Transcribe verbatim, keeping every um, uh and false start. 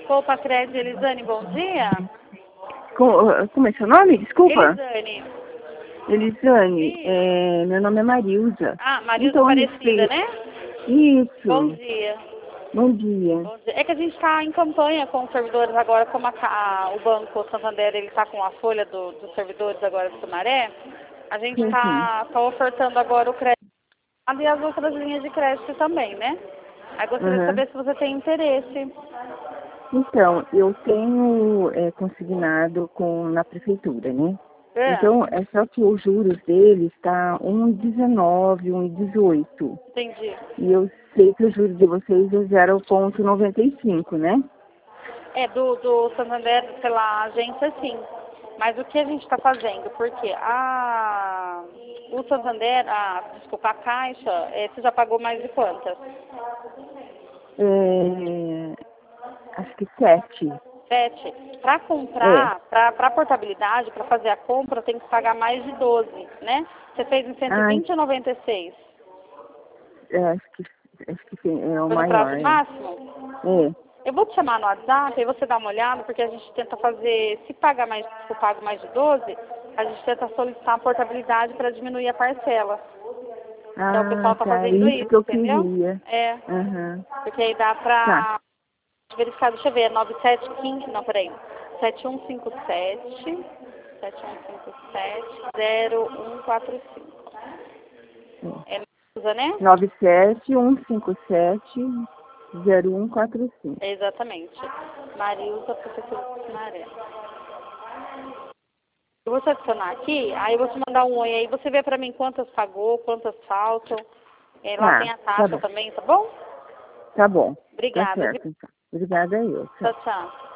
Poupa Crédito, Elisane, bom dia. Com, como é seu nome? Desculpa. Elisane. Elisane, é, meu nome é Marilza. Ah, Marilza então, Aparecida, né? Isso. Bom dia. Bom dia. Bom dia. É que a gente está em campanha com os servidores agora, como a, a, o Banco Santander ele está com a folha do, dos servidores agora do Sumaré, a gente está tá ofertando agora o crédito e as outras linhas de crédito também, né? Aí gostaria Uhum. de saber se você tem interesse. Então, eu tenho é, consignado com, na prefeitura, né? É. Então, é só que os juros deles está um vírgula dezenove, um vírgula dezoito. Entendi. E eu sei que o juros de vocês é zero vírgula noventa e cinco, né? É, do, do Santander pela agência, sim. Mas o que a gente está fazendo? Porque a, o Santander, a, desculpa, a Caixa, é, você já pagou mais de quantas? É, acho que sete. Sete. Para comprar, é. para portabilidade, para fazer a compra, tem que pagar mais de doze, né? Você fez em cento e vinte ou noventa e seis? É, acho que, acho que tem, é o Foi no maior. prazo máximo? É. Eu vou te chamar no WhatsApp, aí você dá uma olhada, porque a gente tenta fazer, se pagar mais, se for pago mais de doze, a gente tenta solicitar a portabilidade para diminuir a parcela. Ah, então o pessoal está tá, fazendo isso isso, que eu entendeu? queria. É. Uhum. Porque aí dá pra Tá. verificar, deixa eu ver, é nove sete um cinco, não, peraí, sete um cinco sete, sete um cinco sete, zero um quatro cinco. É, é né? nove sete um cinco sete zero um quatro cinco. Exatamente. Marilza, professora Sumaré. Eu vou te adicionar aqui, aí eu vou te mandar um oi aí, você vê pra mim quantas pagou, quantas faltam. É, lá Tá, tem a tá taxa bom. também, tá bom? Tá bom. Tá Obrigada. certo, então. Obrigada eu. Tchau. Tchau, tchau.